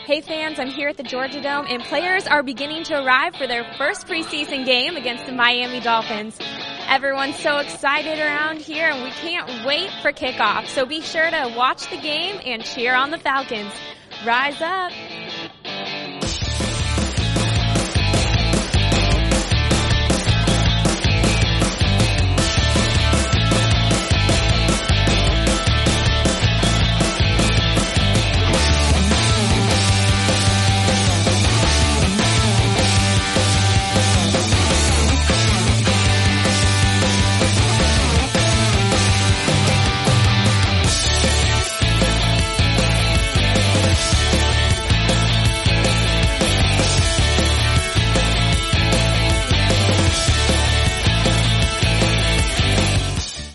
Hey fans, I'm here at the Georgia Dome, and players are beginning to arrive for their first preseason game against the Miami Dolphins. Everyone's so excited around here, and we can't wait for kickoff. So be sure to watch the game and cheer on the Falcons. Rise up!